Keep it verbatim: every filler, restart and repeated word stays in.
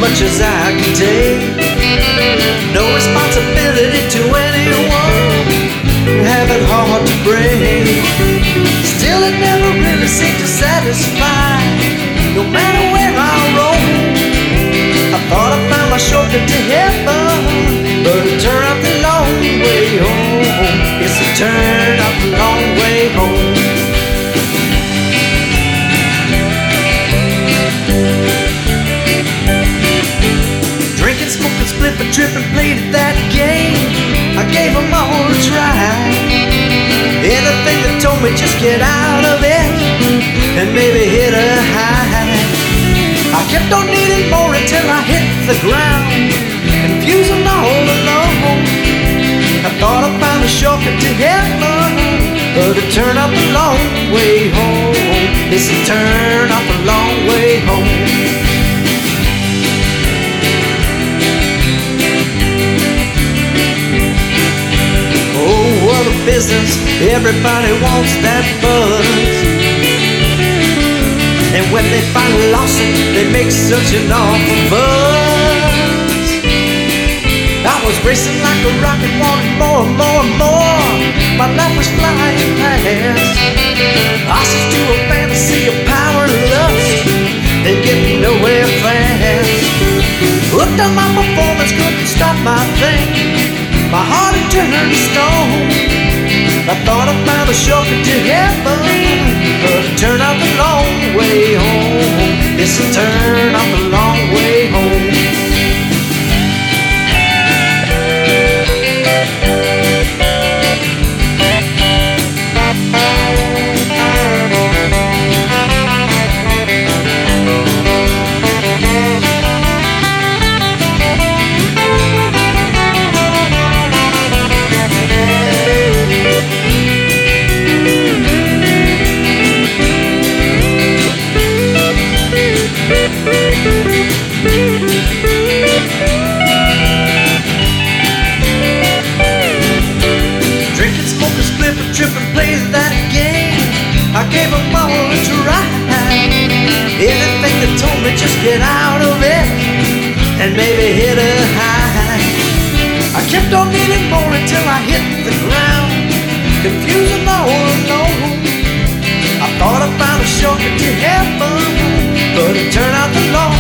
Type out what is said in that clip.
much as I can take. No responsibility to anyone, have it hard to break. Still it never really seemed to satisfy, no matter where I roam. I thought I found my shortcut to heaven, but it turned out the long way home. Yes, it turned out the long way home. Drinking, smoking, spliffing, tripping, played at that game. I gave them all a try. Anything that told me just get out of it and maybe hit a high. I kept on needing more until I hit the ground, confusing all alone. I thought I found a shortcut to heaven, but it turned out the long way home. Yes, it turned out the long way home. What a business, everybody wants that buzz. And when they finally lost it, they make such an awful buzz. I was racing like a rocket, wanting more and more and more. My life was flying past, hostage to a fantasy of power and lust, and getting nowhere fast. Hooked on my performance, couldn't stop my thing. My heart had turned to stone. I thought I found a shortcut to heaven, but it turned out the long way home. Yes, it turned out the long way home. Drinking, smoking, spliffing, tripping, playing that game. I gave them all a try. Anything that told me just get out of it and maybe hit a high. I kept on needing more until I hit the ground, confusing all alone. I thought I found a shortcut to heaven, but it turned out the long